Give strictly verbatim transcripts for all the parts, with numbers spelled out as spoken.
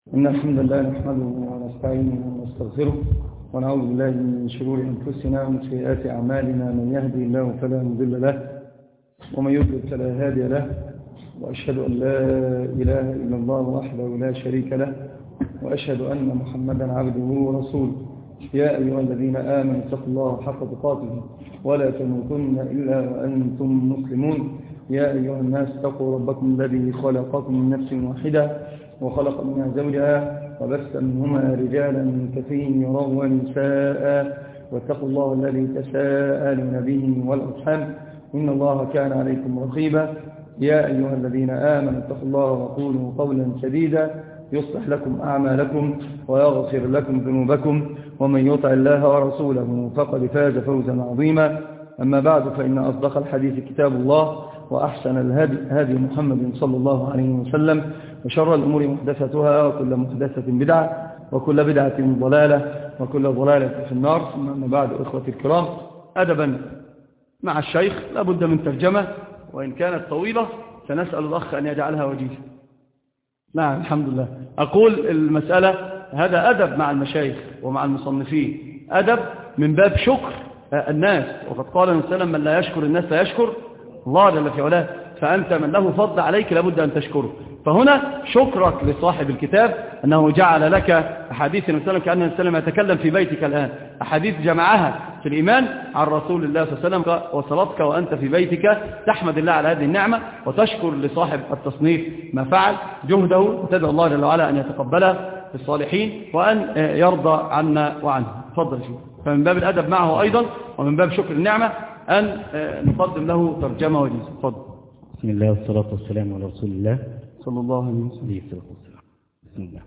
إن الحمد لله نحمده ونستعينه ونستغفره ونعوذ بالله من شرور أنفسنا ومن سيئات أعمالنا. من يهدي الله فلا مضل له ومن يضلل فلا هادي له، وأشهد أن لا إله إلا الله وحده لا شريك له، وأشهد أن محمدا عبده ورسوله. يا أيها الذين آمنوا اتقوا الله حق تقاته ولا تموتن إلا وأنتم مسلمون. يا أيها الناس اتقوا ربكم الذي خلقكم من نفس واحدة وخلق منها زوجها وبث منهما رجالا كثيرا ونساء، واتقوا الله الذي تساءلون به والأرحام إن الله كان عليكم رقيبا. يا أيها الذين آمنوا اتقوا الله وقولوا قولا سديدا يصلح لكم أعمالكم ويغفر لكم ذنوبكم، ومن يطع الله ورسوله فقد فاز فوزا عظيما. أما بعد، فإن أصدق الحديث كتاب الله، وأحسن الهدي هدي محمد صلى الله عليه وسلم، وشر الأمور محدثتها، وكل محدثة بدعة، وكل بدعة ضلالة، وكل ضلالة في النار. ثم أما بعد، إخوتي الكرام، أدبا مع الشيخ لابد من ترجمة، وإن كانت طويلة سنسأل الأخ أن يجعلها وجيزة. نعم، الحمد لله. أقول المسألة هذا أدب مع المشايخ ومع المصنفين، أدب من باب شكر الناس، وقد قال النبي صلى الله عليه وسلم: من لا يشكر الناس لا يشكر الله جل في علاه. فأنت من له فضل عليك لابد أن تشكره. فهنا شكرك لصاحب الكتاب أنه جعل لك أحاديث النبي صلى الله عليه وسلم كأن النبي صلى الله عليه وسلم يتكلم في بيتك الآن، أحاديث جمعها في الإيمان عن رسول الله صلى الله عليه وسلم، وصلتك وأنت في بيتك تحمد الله على هذه النعمة وتشكر لصاحب التصنيف ما فعل جهده، وتدعو الله جل وعلا أن يتقبله في الصالحين وأن يرضى عنا وعنه. تفضل شيخ. فمن باب الأدب معه أيضا ومن باب شكر النعمة أن نقدم له ترجمة وجيزة. تفضل. بسم الله والصلاة والسلام على رسول الله صلى الله عليه وسلم. بسم الله.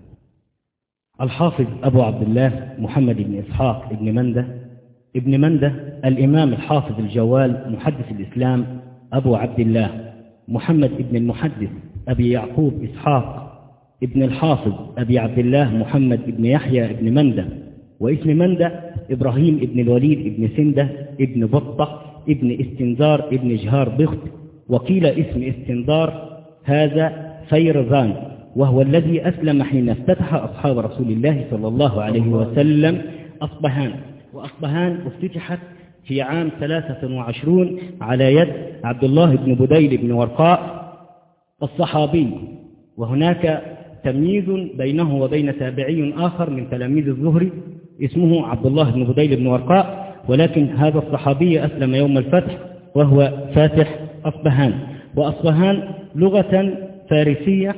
الحافظ أبو عبد الله محمد بن إسحاق بن مندة ابن مندة الإمام الحافظ الجوال محدث الإسلام أبو عبد الله محمد بن المحدث أبي يعقوب إسحاق ابن الحافظ أبي عبد الله محمد بن يحيى بن مندة، واسم مندة إبراهيم بن الوليد بن سندة ابن بطة ابن استنزار ابن جهار بخت، وقيل اسم استنزار هذا فيرزان، وهو الذي أسلم حين افتتح أصحاب رسول الله صلى الله عليه وسلم أصبهان. وأصبهان افتتحت في عام ثلاثة وعشرون على يد عبد الله بن بديل بن ورقاء الصحابي، وهناك تمييز بينه وبين تابعي آخر من تلاميذ الزهري اسمه عبد الله بن بديل بن ورقاء، ولكن هذا الصحابي أسلم يوم الفتح وهو فاتح أصبهان. وأصبهان لغة فارسية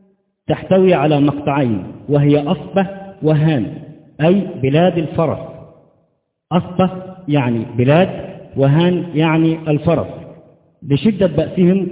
تحتوي على مقطعين، وهي أصبه وهان، أي بلاد الفرس. أصبه يعني بلاد، وهان يعني الفرس، لشدة بأسهم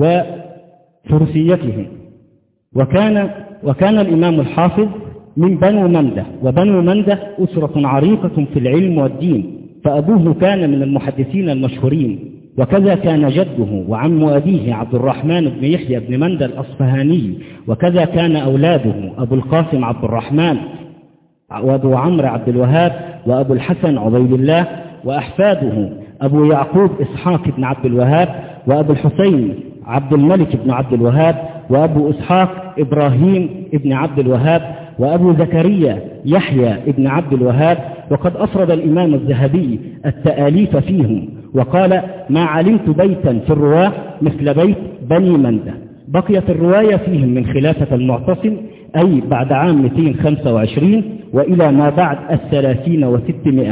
وفرسيتهم. وكان وكان الإمام الحافظ من بنو مندة، وبنو مندة أسرة عريقة في العلم والدين، فأبوه كان من المحدثين المشهورين، وكذا كان جده وعم أبيه عبد الرحمن بن يحيى بن مندة الأصفهاني، وكذا كان أولاده أبو القاسم عبد الرحمن وأبو عمرو عبد الوهاب وأبو الحسن عبيد الله، وأحفاده أبو يعقوب إسحاق بن عبد الوهاب وأبو الحسين عبد الملك بن عبد الوهاب وأبو إسحاق إبراهيم بن عبد الوهاب وأبو زكريا يحيى بن عبد الوهاب. وقد أفرد الإمام الذهبي التآليف فيهم وقال: ما علمت بيتا في الرواة مثل بيت بني مندة. بقيت الرواية فيهم من خلافة المعتصم، أي بعد عام مئتين وخمسة وعشرين وإلى ما بعد الثلاثين وستمائة.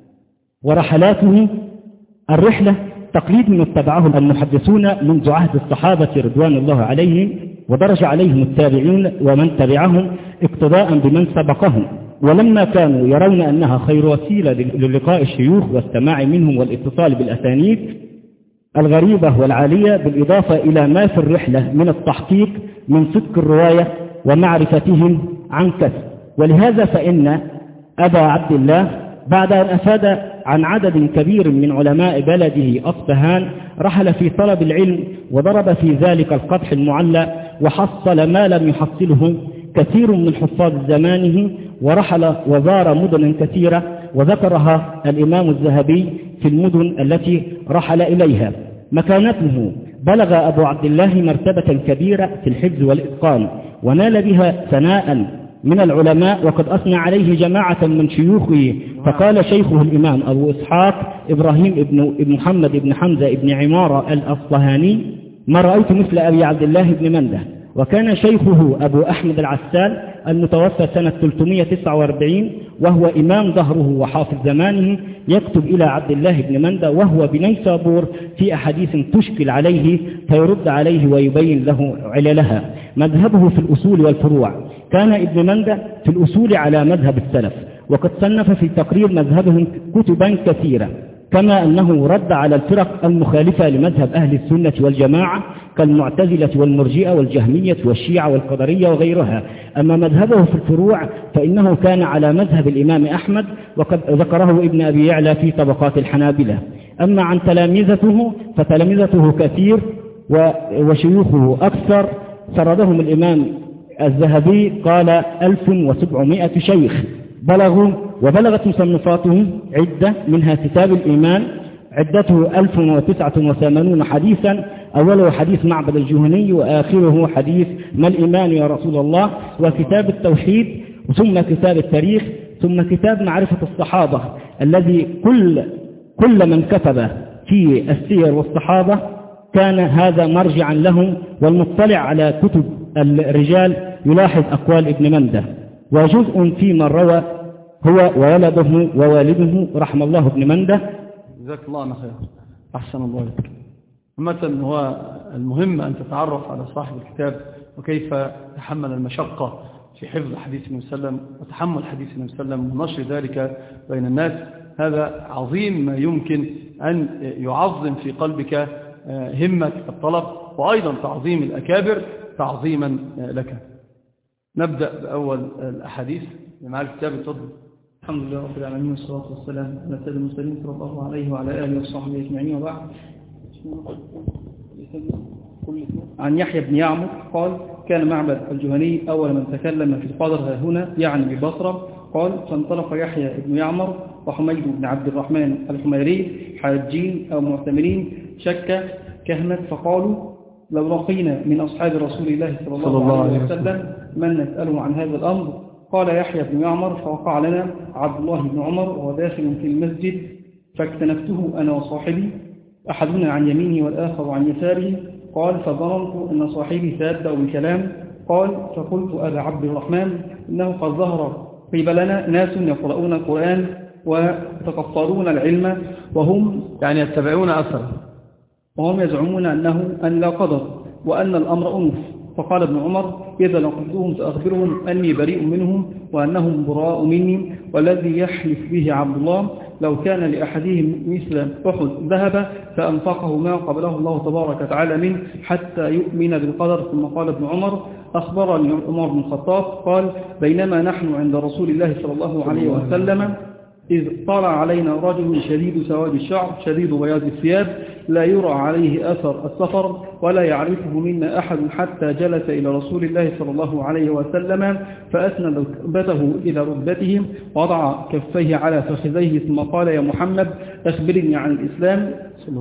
ورحلاته الرحلة تقليد من اتبعه المحدثون منذ عهد الصحابة رضوان الله عليهم، ودرج عليهم التابعين ومن تبعهم اقتداء بمن سبقهم، ولما كانوا يرون أنها خير وسيلة للقاء الشيوخ والسماع منهم والاتصال بالأسانيد الغريبة والعالية، بالإضافة إلى ما في الرحلة من التحقيق من صدق الرواية ومعرفتهم عن كسب. ولهذا فإن أبا عبد الله بعد أن أفاد عن عدد كبير من علماء بلده أصبهان رحل في طلب العلم، وضرب في ذلك القدح المعلى، وحصل ما لم يحصله كثير من حفاظ زمانه، ورحل وزار مدن كثيرة، وذكرها الإمام الذهبي في المدن التي رحل إليها. مكانته بلغ أبو عبد الله مرتبة كبيرة في الحفظ والإتقان، ونال بها ثناء من العلماء، وقد أثنى عليه جماعة من شيوخه. فقال شيخه الإمام أبو إسحاق إبراهيم ابن محمد بن حمزة بن عمارة الأصفهاني: ما رأيت مثل أبي عبد الله بن منده. وكان شيخه أبو أحمد العسال المتوفى سنة ثلاثمائة وتسعة وأربعين، وهو إمام ظهره وحافظ زمانه، يكتب إلى عبد الله بن منده وهو بنيسابور في أحاديث تشكل عليه فيرد عليه ويبين له عللها. مذهبه في الأصول والفروع: كان ابن منده في الأصول على مذهب السلف، وقد صنف في تقرير مذهبهم كتبا كثيرة، كما أنه رد على الفرق المخالفة لمذهب أهل السنة والجماعة كالمعتزلة والمرجئة والجهمية والشيعة والقدرية وغيرها. أما مذهبه في الفروع فإنه كان على مذهب الإمام أحمد، وقد ذكره ابن أبي يعلى في طبقات الحنابلة. أما عن تلامذته فتلامذته كثير وشيوخه أكثر، سردهم الإمام الذهبي قال ألف وسبعمائة شيخ بلغوا، وبلغت مصنفاتهم عدة، منها كتاب الإيمان عدته ألف وتسعة وثمانين حديثا، أوله حديث معبد الجهني وآخره حديث ما الإيمان يا رسول الله، وكتاب التوحيد، ثم كتاب التاريخ، ثم كتاب معرفة الصحابة الذي كل كل من كتب في السير والصحابة كان هذا مرجعا لهم، والمطلع على كتب الرجال يلاحظ أقوال ابن منده. وجزء فيما روى هو وولده ووالده رحم الله ابن منده. جزاك الله عنه خير، أحسن الله لك. مثلا هو المهم أن تتعرف على صاحب الكتاب وكيف تحمل المشقة في حفظ حديث النبي صلى الله عليه وسلم وتحمل حديث النبي صلى الله عليه وسلم ونشر ذلك بين الناس. هذا عظيم ما يمكن أن يعظم في قلبك همة الطلب، وأيضا تعظيم الأكابر تعظيما لك. نبدأ بأول الأحاديث مع الكتاب. تفضل. الحمد لله رب العالمين، والصلاة والسلام على سيد المرسلين صلى الله عليه وعلى آله وصحبه أجمعين، وبعد. عن يحيى بن يعمر قال: كان معبد الجهني أول من تكلم في القدر هنا، يعني ببصرة. قال: فانطلق يحيى بن يعمر وحميد بن عبد الرحمن الحميري حاجين أو معتمرين شك كهنة، فقالوا: لو لقينا من أصحاب رسول الله صلى الله, صلى الله عليه وسلم من نسأله عن هذا الأمر. قال يحيى بن يعمر: فوقع لنا عبد الله بن عمر وهو داخل في المسجد، فاكتنفته أنا وصاحبي، أحدنا عن يمينه والآخر عن يساره. قال: فظننت أن صاحبي سيبدأ بالكلام. قال: فقلت: أبا عبد الرحمن، إنه قد ظهر قبلنا ناس يقرؤون القرآن ويتقصرون العلم، وهم يعني يتبعون أثره، وهم يزعمون أنه أن لا قدر وأن الأمر أنف. فقال ابن عمر: إذا لقيتهم فأخبرهم أني بريء منهم وأنهم براء مني، والذي يحلف به عبد الله لو كان لأحدهم مثل أحد ذهب فأنفقه ما قبله الله تبارك وتعالى منه حتى يؤمن بالقدر. ثم قال ابن عمر: أخبرني عمر بن الخطاب قال: بينما نحن عند رسول الله صلى الله عليه وسلم إذ طلع علينا رجل شديد سواد الشعر شديد بياض الثياب لا يرى عليه أثر السفر ولا يعرفه منا أحد، حتى جلس إلى رسول الله صلى الله عليه وسلم فأسند ركبته إلى ركبته ووضع كفيه على فخذيه، ثم قال: يا محمد أخبرني عن الإسلام.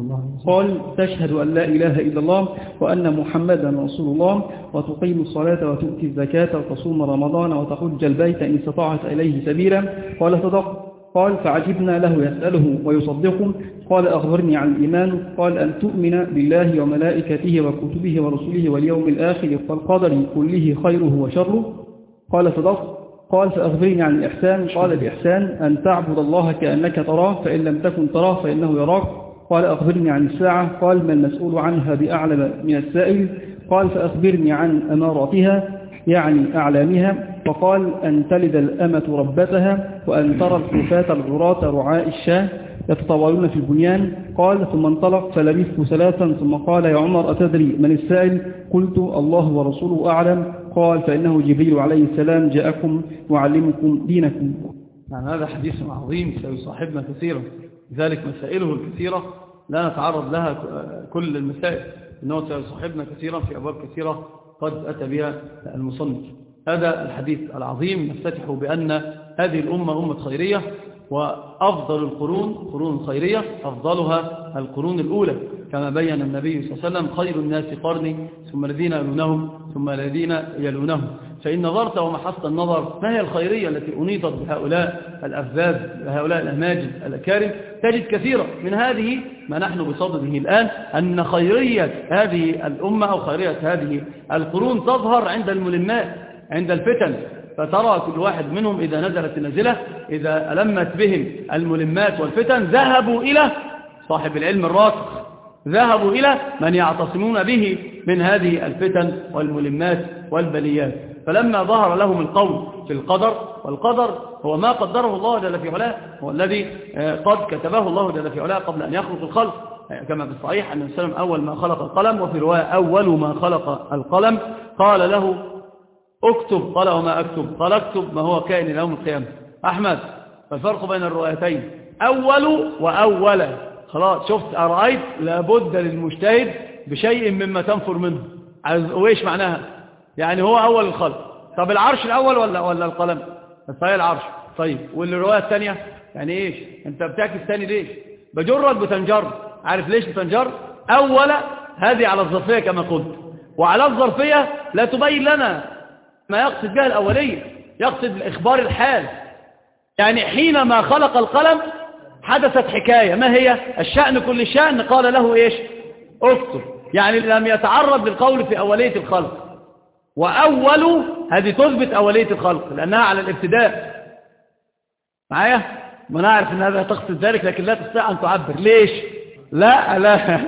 قال: تشهد أن لا إله إلا الله وأن محمدا رسول الله، وتقيم الصلاة وتؤتي الزكاة وتصوم رمضان وتحج البيت إن استطعت إليه سبيلا. قال: صدق. قال: فعجبنا له يسأله ويصدقه. قال: أخبرني عن الإيمان. قال: أن تؤمن بالله وملائكته وكتبه ورسله واليوم الآخر والقدر كله خيره وشره. قال: صدق. قال: فأخبرني عن الإحسان. قال: الإحسان أن تعبد الله كأنك تراه، فإن لم تكن تراه فإنه يراك. قال: أخبرني عن الساعة. قال: ما المسؤول عنها بأعلم من السائل. قال: فأخبرني عن أماراتها، يعني أعلامها. فقال: أن تلد الأمة ربتها، وأن ترى الحفاة العراة رعاء الشاة يتطاولون في البنيان. قال: ثم انطلق فلبثت ثلاثا، ثم قال: يا عمر أتدري من السائل؟ قلت: الله ورسوله أعلم. قال: فإنه جبريل عليه السلام جاءكم وعلمكم دينكم. يعني هذا حديث عظيم سيصاحبنا كثيرا، لذلك مسائله الكثيرة لا نتعرض لها كل المسائل، إنه سيصاحبنا كثيرا في أبواب كثيرة قد أتى بها المصنف. هذا الحديث العظيم نفتتح بأن هذه الأمة أمة خيرية، وأفضل القرون قرون خيرية، أفضلها القرون الأولى، كما بين النبي صلى الله عليه وسلم: خير الناس قرني ثم الذين يلونهم ثم الذين يلونهم. فإن نظرت ومحصت النظر ما هي الخيرية التي أنيطت بهؤلاء الأفذاذ بهؤلاء الأماجد الأكارم، تجد كثيرا من هذه ما نحن بصدده الآن، أن خيرية هذه الأمة أو خيرية هذه القرون تظهر عند الملمات، عند الفتن. فترى كل واحد منهم إذا نزلت النازلة، إذا ألمت بهم الملمات والفتن، ذهبوا إلى صاحب العلم الراسخ، ذهبوا إلى من يعتصمون به من هذه الفتن والملمات والبليات. فلما ظهر لهم القول في القدر، والقدر هو ما قدره الله جل في علاه، هو الذي قد كتبه الله جل في علاه قبل أن يخلق الخلق، كما في الصحيح أن السلام أول ما خلق القلم، وفي رواية أول ما خلق القلم قال له اكتب، قال وما أكتب؟ قال اكتب ما هو كائن يوم القيامة. أحمد، فالفرق بين الروايتين أول وأولا. خلاص شفت، أرأيت لابد للمجتهد بشيء مما تنفر منه. وإيش معناها؟ يعني هو أول الخلق. طب العرش الأول ولا ولا القلم؟ صحيح العرش. طيب والرواية الثانية يعني إيش؟ أنت بتعكس ثاني ليش؟ بجرك بتنجر. عارف ليش بتنجر؟ أولا هذه على الظرفية كما قلت، وعلى الظرفية لا تبين لنا ما يقصد بها الأولية، يقصد إخبار الحال. يعني حينما خلق القلم حدثت حكاية، ما هي؟ الشأن كل شأن قال له إيش؟ اكتب. يعني لم يتعرض للقول في أولية الخلق. وأول هذه تثبت أولية الخلق لأنها على الابتداء. معايا؟ ما نعرف أن هذا تقصد ذلك، لكن لا تستطيع أن تعبر. ليش؟ لا لا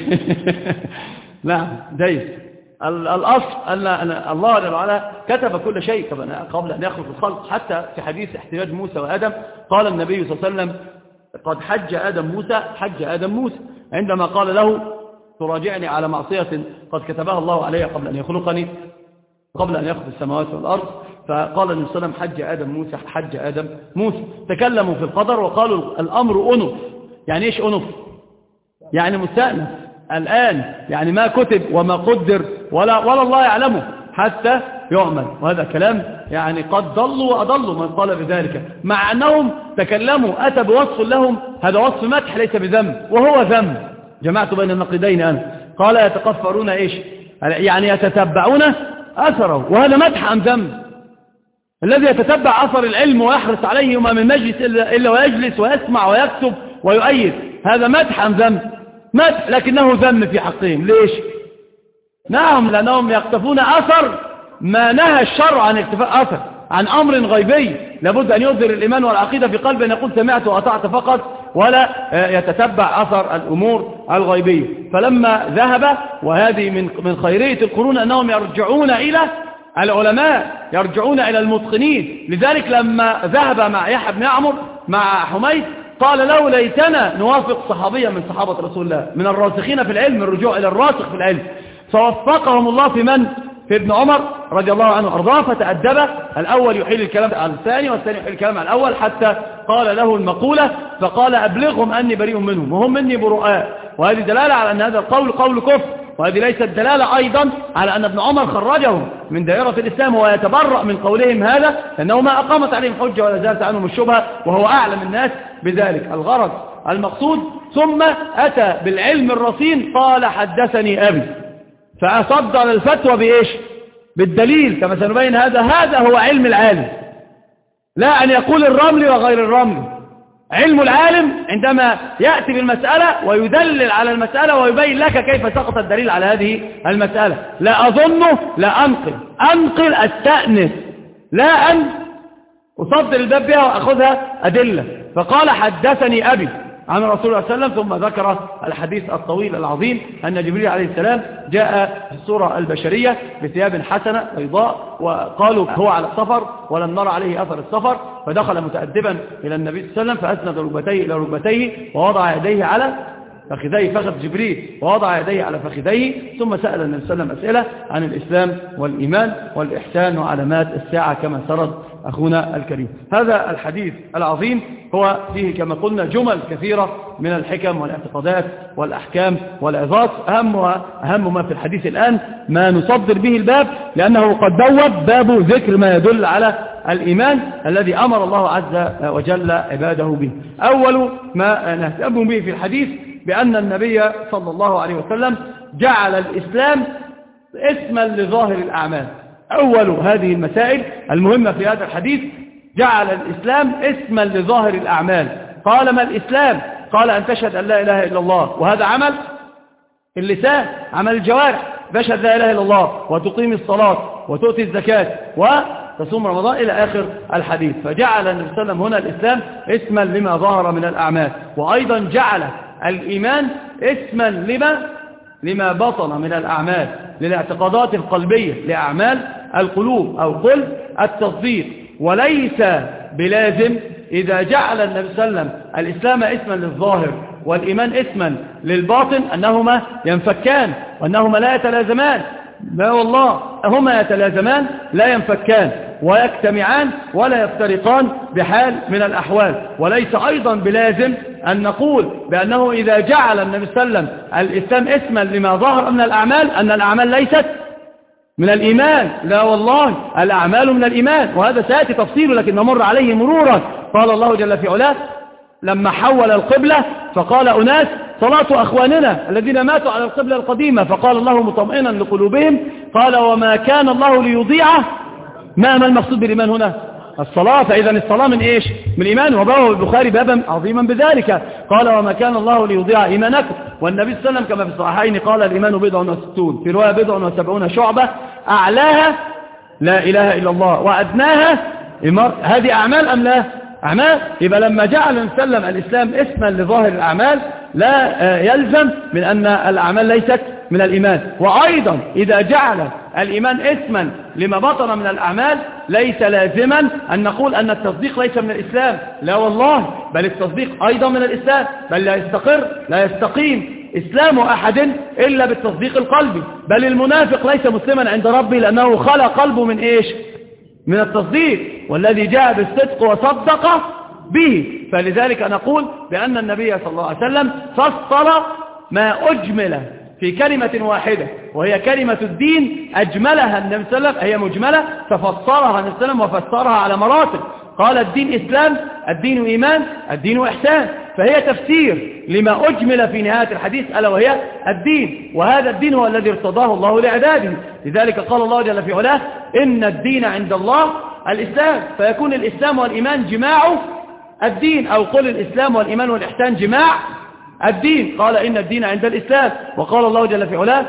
لا دايس. الأصل أن الله جل وعلا كتب كل شيء قبل أن يخلق الخلق. حتى في حديث احتجاج موسى وآدم قال النبي صلى الله عليه وسلم: قد حج آدم موسى حج آدم موسى، عندما قال له: تراجعني على معصية قد كتبها الله علي قبل أن يخلقني، قبل أن يخلق السماوات والأرض. فقال النبي صلى الله عليه وسلم: حج آدم موسى حج آدم موسى. تكلموا في القدر وقالوا الأمر أنف. يعني إيش أنف؟ يعني مستأنف الآن، يعني ما كتب وما قدر ولا, ولا الله يعلمه حتى يعمل. وهذا كلام يعني قد ضلوا وأضلوا من قال بذلك، مع أنهم تكلموا أتى بوصف لهم، هذا وصف مدح ليس بذنب، وهو ذنب. جمعت بين النقيضين أنا. قال: يتقفرون إيش؟ يعني يتتبعون أثره، وهذا مدح أم ذنب؟ الذي يتتبع أثر العلم ويحرص عليه وما من مجلس إلا ويجلس ويسمع ويكتب ويؤيد، هذا مدح أم ذنب؟ مدح، لكنه ذم في حقهم. ليش؟ نعم، لأنهم يقتفون أثر ما نهى الشرع عن اقتفاء أثر، عن أمر غيبي. لابد أن يظهر الإيمان والعقيدة في قلبه، أن يقول سمعت وأطعت فقط، ولا يتتبع أثر الأمور الغيبية. فلما ذهب، وهذه من من خيرية القرون أنهم يرجعون إلى العلماء، يرجعون إلى المتقنين. لذلك لما ذهب مع يحيى بن يعمر مع حميد قال له: ليتنا نوافق صحابيا من صحابة رسول الله، من الراسخين في العلم، الرجوع إلى الراسخ في العلم. فوفقهم الله في من؟ في ابن عمر رضي الله عنه وارضاه. فتأدب، الأول يحيل الكلام على الثاني والثاني يحيل الكلام على الأول، حتى قال له المقولة، فقال: أبلغهم أني بريء منهم وهم مني برؤاء. وهذه دلالة على أن هذا القول قول كفر، وهذه ليست دلالة أيضا على أن ابن عمر خرجهم من دائرة الإسلام ويتبرأ من قولهم هذا، لأنه ما أقامت عليهم حجة ولا زالت عنهم الشبهة، وهو أعلم الناس بذلك. الغرض المقصود. ثم أتى بالعلم الرصين، قال: حدثني أبي. فأصدر الفتوى بإيش؟ بالدليل، كما سنبين. هذا هذا هو علم العالم، لا أن يقول الرمل وغير الرمل. علم العالم عندما يأتي بالمسألة ويدلل على المسألة ويبين لك كيف سقط الدليل على هذه المسألة. لا أظنه، لا أنقل أنقل أستأنس، لا أن أصدر الباب بها وأخذها أدلة. فقال: حدثني أبي عن رسول الله صلى الله عليه وسلم. ثم ذكر الحديث الطويل العظيم أن جبريل عليه السلام جاء في الصورة البشرية بثياب حسنة بيضاء، وقالوا هو على السفر ولم نرى عليه أثر السفر، فدخل متأدبا إلى النبي صلى الله عليه وسلم، فأسند ركبتيه إلى ركبتيه ووضع يديه على فخذيه، فخذ جبريل ووضع يديه على فخذيه، ثم سأل النبي صلى الله عليه وسلم أسئلة عن الإسلام والإيمان والإحسان وعلامات الساعة كما سرد أخونا الكريم. هذا الحديث العظيم هو فيه كما قلنا جمل كثيرة من الحكم والاعتقادات والأحكام والعظات. أهمها أهم ما في الحديث الآن ما نصدر به الباب، لأنه قد بوب باب ذكر ما يدل على الإيمان الذي أمر الله عز وجل عباده به. أول ما نهتم به في الحديث بأن النبي صلى الله عليه وسلم جعل الإسلام اسما لظاهر الأعمال. أول هذه المسائل المهمة في هذا الحديث: جعل الإسلام اسما لظاهر الأعمال. قال: ما الإسلام؟ قال: أن تشهد أن لا إله إلا الله، وهذا عمل اللسان، عمل الجوارح، تشهد لا إله إلا الله وتقيم الصلاة وتؤتي الزكاة وتصوم رمضان إلى آخر الحديث. فجعل النبي صلى الله عليه وسلم هنا الإسلام اسما لما ظهر من الأعمال، وأيضا جعل الإيمان اسما لما لما بطن من الأعمال، للاعتقادات القلبية، لأعمال القلوب، أو قل التصديق. وليس بلازم إذا جعل النبي صلى الله عليه وسلم الإسلام اسما للظاهر والإيمان اسما للباطن أنهما ينفكان وأنهما لا يتلازمان. لا والله، هما يتلازمان لا ينفكان، ويجتمعان ولا يفترقان بحال من الأحوال. وليس أيضا بلازم أن نقول بأنه إذا جعل النبي صلى الله عليه وسلم الإسلام اسما لما ظهر من الأعمال أن الأعمال ليست من الإيمان. لا والله، الأعمال من الإيمان، وهذا سيأتي تفصيله لكن نمر عليه مرورا. قال الله جل في علاه لما حول القبلة فقال أناس: صلاة أخواننا الذين ماتوا على القبلة القديمة. فقال الله مطمئنا لقلوبهم: قال: وما كان الله ليضيع. ما ما المقصود بالإيمان هنا؟ الصلاة. فإذا الصلاة من إيش؟ من الإيمان. وبواب البخاري بابا عظيما بذلك، قال: وما كان الله ليضيع إيمانكم. والنبي صلى الله عليه وسلم كما في الصحيحين قال: الإيمان بضع وستون، في رواية بضع وسبعون شعبة، أعلاها لا إله إلا الله وأدناها إمار. هذه أعمال أم لا؟ أعمال. يبقى لما جعل نسلم الإسلام اسما لظاهر الأعمال لا يلزم من أن الأعمال ليست من الإيمان. وأيضا إذا جعل الإيمان اسما لما بطن من الأعمال ليس لازما أن نقول أن التصديق ليس من الإسلام. لا والله، بل التصديق أيضا من الإسلام، بل لا يستقر لا يستقيم إسلام أحد إلا بالتصديق القلبي. بل المنافق ليس مسلما عند ربه لأنه خلق قلبه من إيش؟ من التصديق. والذي جاء بالصدق وصدق به. فلذلك نقول بأن النبي صلى الله عليه وسلم فصل ما أجمل في كلمة واحدة وهي كلمة الدين، أجملها النبي صلى الله عليه وسلم، هي مجملة ففسرها النبي صلى الله عليه وسلم وفسرها على مراتب. قال: الدين إسلام، الدين إيمان، الدين إحسان. فهي تفسير لما أجمل في نهاية الحديث ألا وهي الدين. وهذا الدين هو الذي ارتضاه الله لعباده. لذلك قال الله جل في علاه: إن الدين عند الله الإسلام. فيكون الإسلام والإيمان جماع الدين، أو قل الإسلام والإيمان والإحسان جماع الدين. قال: إن الدين عند الإسلام. وقال الله جل في علاه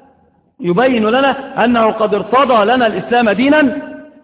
يبين لنا أنه قد ارتضى لنا الإسلام دينا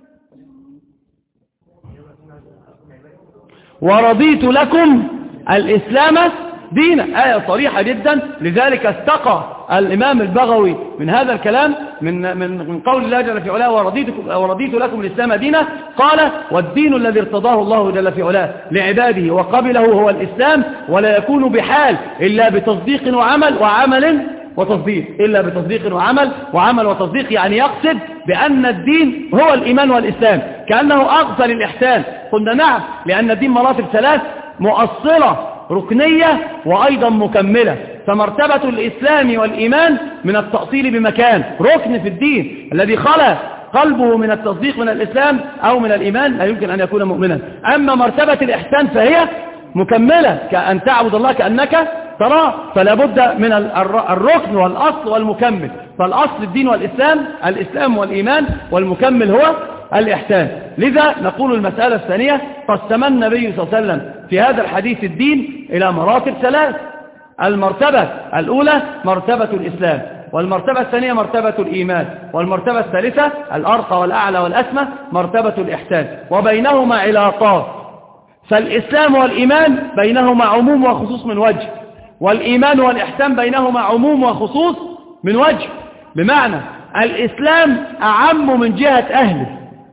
ورضيت لكم الإسلام دينا. آية صريحة جدا. لذلك استقى الإمام البغوي من هذا الكلام من من من قول الله جل في علاه ورضيت ورضيت لكم الإسلام دينا. قال: والدين الذي ارتضاه الله جل في علاه لعباده وقبله هو الإسلام، ولا يكون بحال إلا بتصديق وعمل وعمل وتصديق، إلا بتصديق وعمل وعمل وتصديق. يعني يقصد بأن الدين هو الإيمان والإسلام، كأنه أغفل الإحسان. قلنا نعم، لأن الدين مراتب ثلاث: مؤصلة، ركنية، وأيضا مكملة. فمرتبة الإسلام والإيمان من التأصيل بمكان، ركن في الدين الذي خلى قلبه من التصديق من الإسلام أو من الإيمان لا يمكن أن يكون مؤمنا. أما مرتبة الإحسان فهي مكملة، كأن تعبد الله كأنك تراه. فلا بد من الركن والأصل والمكمل. فالأصل الدين والإسلام، الإسلام والإيمان، والمكمل هو الإحسان. لذا نقول المسألة الثانية: قسم النبي صلى الله عليه وسلم في هذا الحديث الدين إلى مراتب ثلاث. المرتبة الأولى مرتبة الإسلام، والمرتبة الثانية مرتبة الإيمان، والمرتبة الثالثة الأرقى والأعلى والأسمى مرتبة الإحسان، وبينهما علاقات. فالإسلام والإيمان بينهما عموم وخصوص من وجه، والإيمان والإحسان بينهما عموم وخصوص من وجه. بمعنى الإسلام أعم من جهة أهله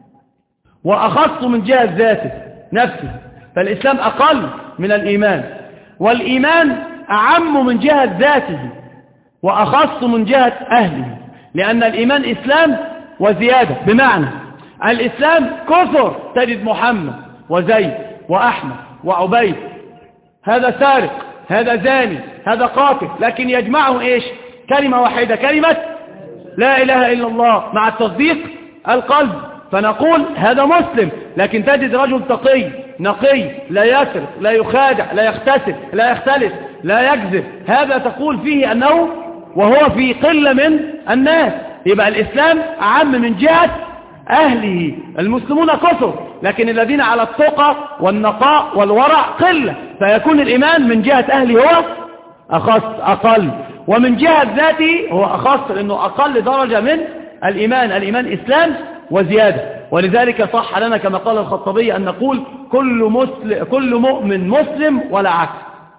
وأخص من جهة ذاته نفسه، فالإسلام أقل من الإيمان. والإيمان أعم من جهة ذاته وأخص من جهة أهله، لأن الإيمان إسلام وزيادة. بمعنى الإسلام كثر، تجد محمد وزيد وأحمد وعبيد، هذا سارق، هذا زاني، هذا قاتل، لكن يجمعه إيش؟ كلمة واحدة، كلمة لا إله إلا الله، مع التصديق القلب. فنقول هذا مسلم. لكن تجد رجل تقي نقي لا يسرق لا يخادع لا يختسب لا يختلس لا يكذب، هذا تقول فيه أنه وهو في قلة من الناس. يبقى الإسلام أعم من جهة أهله، المسلمون كثر لكن الذين على التقى والنقاء والورع قلة، فيكون الإيمان من جهة أهله هو أخص أقل، ومن جهة ذاته هو أخص لأنه أقل درجة من الإيمان. الإيمان إسلام وزيادة، ولذلك صح لنا كما قال الخطابي أن نقول كل, مسلم كل مؤمن مسلم ولا عكس،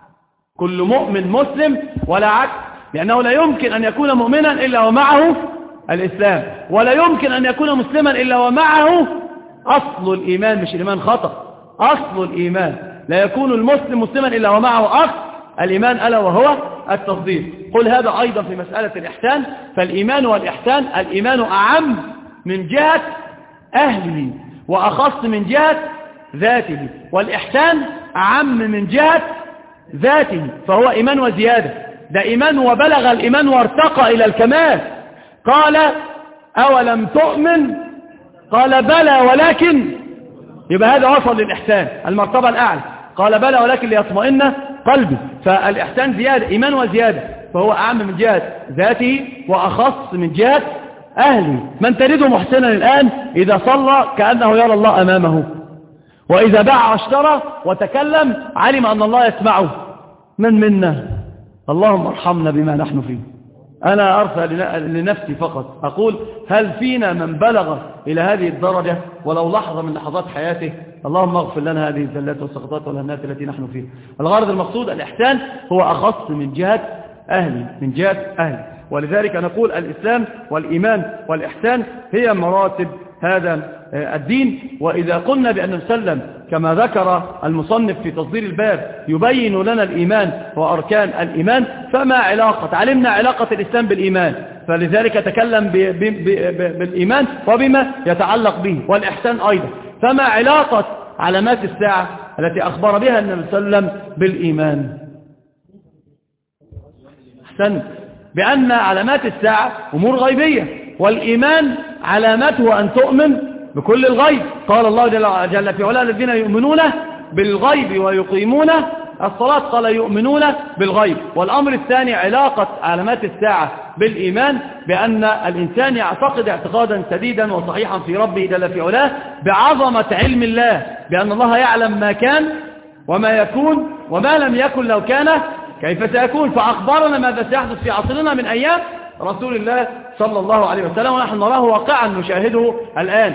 كل مؤمن مسلم ولا عكس، لأنه لا يمكن أن يكون مؤمنا إلا ومعه الإسلام، ولا يمكن أن يكون مسلما إلا ومعه أصل الإيمان، مش الإيمان خطأ، أصل الإيمان. لا يكون المسلم مسلما إلا ومعه أصل الإيمان ألا وهو التصديق. قل هذا أيضا في مسألة الإحسان، فالإيمان والإحسان الإيمان أعم من جهة أهله وأخص من جهة ذاته، والإحسان أعم من جهة ذاته، فهو إيمان وزيادة، ده إيمان وبلغ الإيمان وارتقى إلى الكمال. قال أولم تؤمن؟ قال بلى ولكن، يبقى هذا وصل للإحسان المرتبة الأعلى. قال بلى ولكن ليطمئن قلبي، فالإحسان زيادة، إيمان وزيادة، فهو أعم من جهة ذاته وأخص من جهة أهله. من تريده محسنا الآن إذا صلى كأنه يرى الله أمامه، وإذا باع واشترى وتكلم علم أن الله يسمعه. من منا؟ اللهم ارحمنا بما نحن فيه. أنا أرسل لنفسي فقط أقول هل فينا من بلغ إلى هذه الدرجة ولو لحظة من لحظات حياته؟ اللهم اغفر لنا هذه الزلات والسقطات والهنات التي نحن فيها. الغرض المقصود الإحسان هو أخص من جهة أهلي، من جهة أهلي، ولذلك نقول الإسلام والإيمان والإحسان هي مراتب هذا الدين. وإذا قلنا بأن نسلم كما ذكر المصنف في تصدير الباب يبين لنا الإيمان وأركان الإيمان، فما علاقة؟ علمنا علاقة الإسلام بالإيمان، فلذلك تكلم ب ب ب بالإيمان وبما يتعلق به، والإحسان أيضا. فما علاقة علامات الساعة التي أخبر بها النبي صلى الله عليه وسلم بالإيمان؟ أحسن، بأن علامات الساعة أمور غيبية، والإيمان علامته أن تؤمن بكل الغيب. قال الله جل في علاه الذين يؤمنون بالغيب ويقيمون الصلاة، قال يؤمنون بالغيب. والأمر الثاني علاقة علامات الساعة بالإيمان، بأن الإنسان يعتقد اعتقادا سديدا وصحيحا في ربه جل في علاه بعظمة علم الله، بأن الله يعلم ما كان وما يكون وما لم يكن لو كان كيف سيكون، فأخبرنا ماذا سيحدث في عصرنا من أيام رسول الله صلى الله عليه وسلم، ونحن نراه واقعا نشاهده الآن.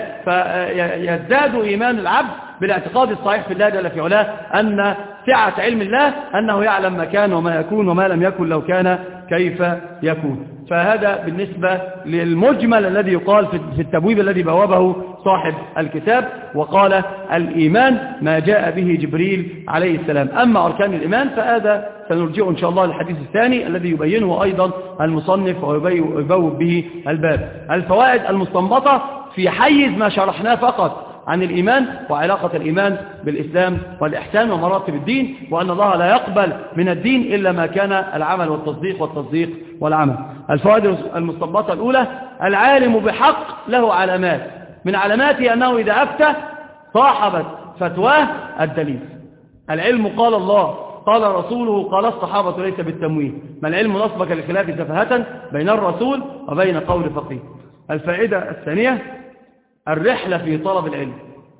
فيزداد إيمان العبد بالاعتقاد الصحيح في الله جل في علاه أن سعة علم الله أنه يعلم ما كان وما يكون وما لم يكن لو كان كيف يكون. فهذا بالنسبة للمجمل الذي يقال في التبويب الذي بوابه صاحب الكتاب، وقال الإيمان ما جاء به جبريل عليه السلام. أما أركان الإيمان فهذا سنرجع إن شاء الله للحديث الثاني الذي يبينه أيضا المصنف ويبوب به الباب. الفوائد المستنبطة في حيز ما شرحناه فقط عن الإيمان وعلاقة الإيمان بالإسلام والإحسان ومراتب الدين، وأن الله لا يقبل من الدين إلا ما كان العمل والتصديق والتصديق والعمل. الفوائد المستنبطة الأولى: العالم بحق له علامات، من علاماته أنه إذا أفتى صاحبت فتواه الدليل. العلم قال الله قال رسوله قال الصحابة ليس بالتمويه، ما العلم نصبك لخلاف سفهة بين الرسول وبين قول فقيه. الفائدة الثانية: الرحلة في طلب العلم،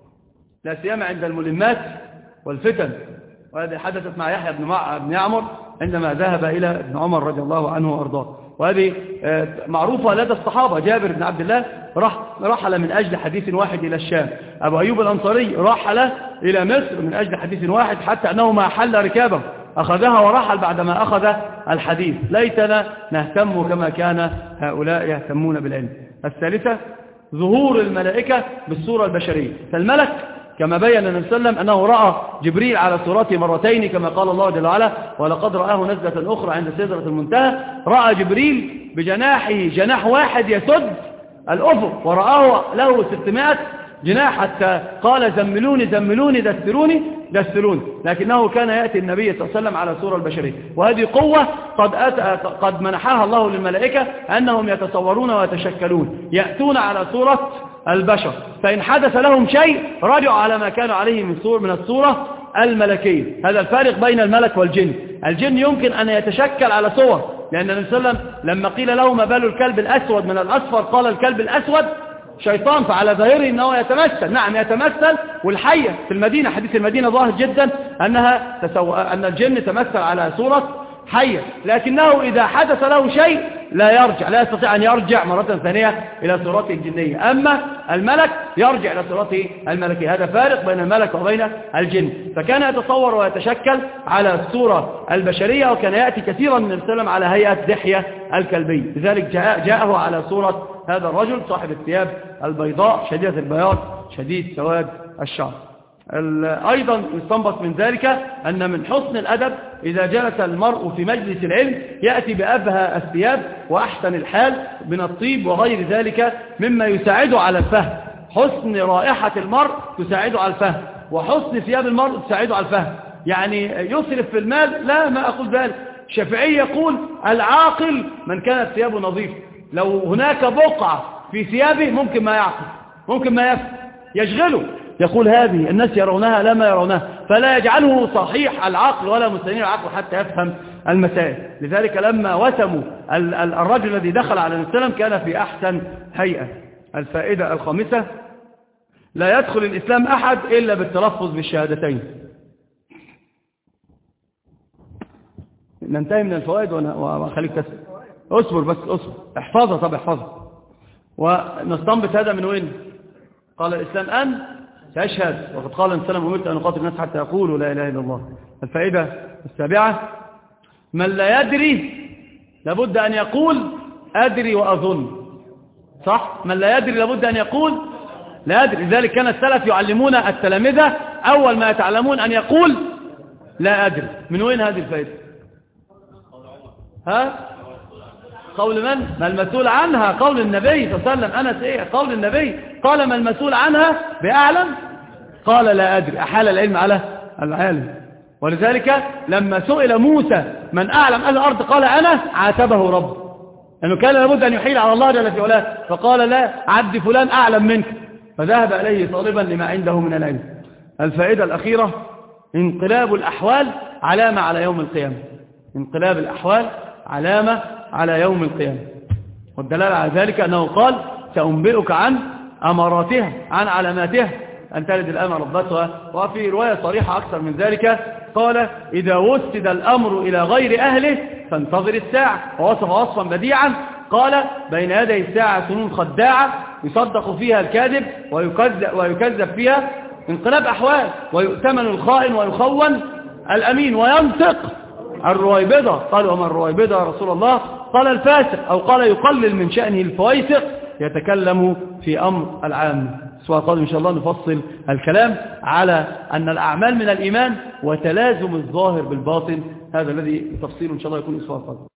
لا سيما عند الملمات والفتن، وهذه حدثت مع يحيى بن يعمر عندما ذهب إلى ابن عمر رضي الله عنه وأرضاه، وهذه معروفة لدى الصحابة. جابر بن عبد الله رحل من أجل حديث واحد إلى الشام، أبو أيوب الأنصاري رحل إلى مصر من أجل حديث واحد، حتى أنه ما حل ركابه أخذها ورحل بعدما أخذ الحديث. ليتنا نهتم كما كان هؤلاء يهتمون بالعلم. الثالثة: ظهور الملائكة بالصورة البشرية، فالملك كما بين النبي صلى الله عليه وسلم أنه رأى جبريل على صورته مرتين، كما قال الله جل وعلا: ولقد رآه نزلة أخرى عند سدرة المنتهى. رأى جبريل بجناحه جناح واحد يسد الأفق، ورآه له ستمائة جناح، حتى قال زملوني زملوني دستروني دستروني، لكنه كان يأتي النبي صلى الله عليه وسلم على صورة البشرية. وهذه قوة قد, قد منحها الله للملائكة، أنهم يتصورون ويتشكلون، يأتون على صورة البشر، فإن حدث لهم شيء رجعوا على ما كانوا عليه من صور من الصورة الملكية. هذا الفارق بين الملك والجن، الجن يمكن أن يتشكل على صور، لأن النبي صلى الله عليه وسلم لما قيل له ما بال الكلب الأسود من الأصفر قال الكلب الأسود شيطان، فعلى ظاهره أنه يتمثل. نعم يتمثل. والحية في المدينة، حديث المدينة ظاهر جدا أنها تسو... أن الجن تمثل على صورة حية، لكنه إذا حدث له شيء لا يرجع، لا يستطيع أن يرجع مرة ثانية إلى صورته الجنية. أما الملك يرجع إلى صورته الملكية. هذا فارق بين الملك وبين الجن. فكان يتصور ويتشكل على الصورة البشرية، وكان يأتي كثيرا من السلام على هيئة دحية الكلبي، لذلك جاء جاءه على صورة هذا الرجل صاحب الثياب البيضاء شديدة البياض شديد سواد الشعر. أيضا يستنبط من ذلك أن من حسن الأدب إذا جلس المرء في مجلس العلم يأتي بأبهى الثياب وأحسن الحال من الطيب وغير ذلك مما يساعده على الفهم. حسن رائحة المرء تساعده على الفهم، وحسن ثياب المرء تساعده على الفهم. يعني يسرف في المال؟ لا، ما أقول ذلك. الشافعي يقول العاقل من كانت ثيابه نظيفة. لو هناك بقعة في ثيابه ممكن ما يعقل، ممكن ما يفهم، يشغله. يقول هذه الناس يرونها لا ما يرونها، فلا يجعله صحيح العقل ولا مستنير العقل حتى يفهم المسائل. لذلك لما وسموا الرجل الذي دخل على النبي صلى الله عليه وسلم كان في أحسن هيئة. الفائدة الخامسة: لا يدخل الإسلام أحد إلا بالتلفظ بالشهادتين. ننتهي من الفوائد وخليك تسأل. اصبر بس اصبر، احفظها. طب احفظها. ونستنبط هذا من وين؟ قال الإسلام أن تشهد، وقد قال النبي صلى الله عليه وسلم أمرت أن أقاتل الناس حتى يقولوا لا إله إلا الله. الفائدة السابعة: من لا يدري لابد أن يقول أدري وأظن. صح؟ من لا يدري لابد أن يقول لا أدري. لذلك كان السلف يعلمون التلامذة أول ما يتعلمون أن يقول لا أدري. من وين هذه الفائدة؟ ها؟ قول من؟ ما المسؤول عنها قول النبي صلى الله عليه وسلم. أنس إيه؟ قول النبي قال ما المسؤول عنها بأعلم؟ قال لا أدري. أحال العلم على العالم. ولذلك لما سئل موسى من أعلم أهل الأرض قال أنا، عاتبه رب لأنه كان لابد أن يحيل على الله جل في علاه، فقال لا، عبد فلان أعلم منك، فذهب إليه طالبا لما عنده من العلم. الفائدة الأخيرة: انقلاب الأحوال علامة على يوم القيامة. انقلاب الأحوال علامة على يوم القيامة. والدلالة على ذلك أنه قال سأنبئك عن أماراتها، عن علاماتها، أن تلد الأمة ربتها. وفي رواية صريحة أكثر من ذلك قال إذا وسد الأمر إلى غير أهله فانتظر الساعة. ووصف وصفا بديعا قال بين يدي الساعة سنون خداعة يصدق فيها الكاذب ويكذب, ويكذب فيها. انقلاب أحوال، ويؤتمن الخائن ويخون الأمين، وينطق الرويبضة. قالوا وما الرويبضة يا رسول الله؟ قال الفاسق، أو قال يقلل من شأنه الفويسق، يتكلم في أمر العام. سواء قال إن شاء الله نفصل الكلام على أن الأعمال من الإيمان وتلازم الظاهر بالباطن. هذا الذي تفصيل إن شاء الله يكون أسبوع قادم.